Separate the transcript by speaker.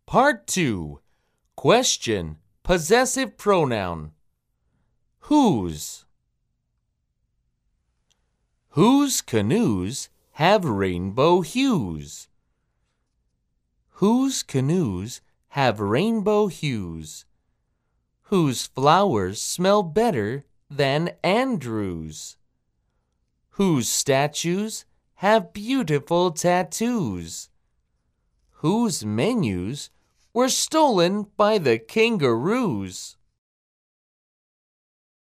Speaker 1: Part 2. Question. Possessive pronoun. Whose? Whose canoes have rainbow hues? Whose canoes have rainbow hues? Whose flowers smell better than Andrew's? Whose statues have beautiful tattoos? Whose menus were stolen by the kangaroos?